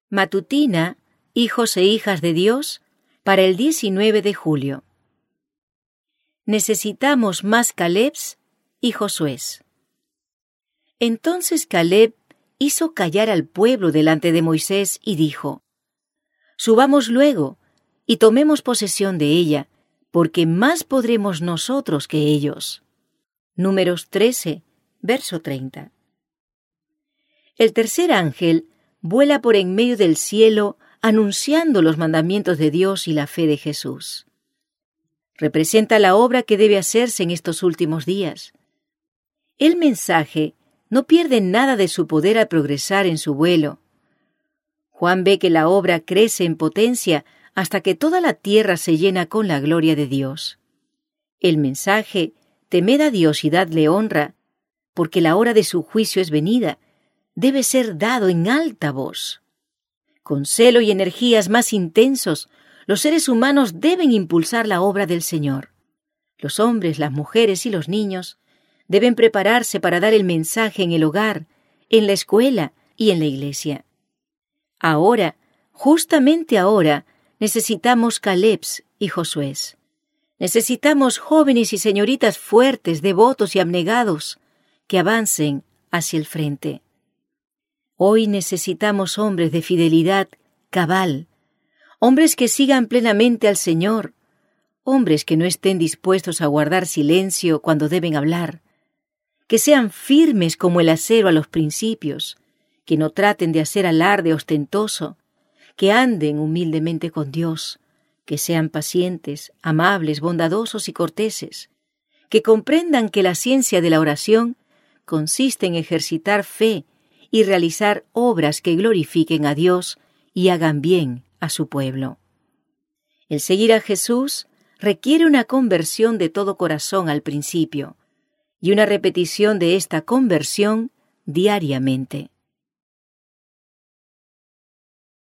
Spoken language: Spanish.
Matutina, hijos e hijas de Dios, para el 19 de julio. Necesitamos más Calebs y Josués. Entonces Caleb hizo callar al pueblo delante de Moisés y dijo: Subamos luego y tomemos posesión de ella, porque más podremos nosotros que ellos. Números 13, verso 30. El tercer ángel vuela por en medio del cielo anunciando los mandamientos de Dios y la fe de Jesús. Representa la obra que debe hacerse en estos últimos días. El mensaje no pierde nada de su poder al progresar en su vuelo. Juan ve que la obra crece en potencia hasta que toda la tierra se llena con la gloria de Dios. El mensaje, temed a Dios y dadle honra, porque la hora de su juicio es venida, debe ser dado en alta voz. Con celo y energías más intensos, los seres humanos deben impulsar la obra del Señor. Los hombres, las mujeres y los niños deben prepararse para dar el mensaje en el hogar, en la escuela y en la iglesia. Ahora, justamente ahora, necesitamos Calebs y Josués. Necesitamos jóvenes y señoritas fuertes, devotos y abnegados que avancen hacia el frente. Hoy necesitamos hombres de fidelidad cabal, hombres que sigan plenamente al Señor, hombres que no estén dispuestos a guardar silencio cuando deben hablar, que sean firmes como el acero a los principios, que no traten de hacer alarde ostentoso, que anden humildemente con Dios, que sean pacientes, amables, bondadosos y corteses, que comprendan que la ciencia de la oración consiste en ejercitar fe y realizar obras que glorifiquen a Dios y hagan bien a su pueblo. El seguir a Jesús requiere una conversión de todo corazón al principio y una repetición de esta conversión diariamente.